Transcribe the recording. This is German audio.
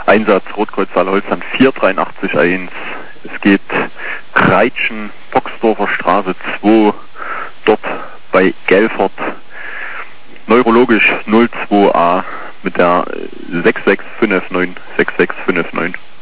Einsatz Rotkreuz Saale-Holzland 4881. Es geht Kreitschen, Boxdorfer Straße 2, dort bei Gelfert, neurologisch 02a mit der 6659.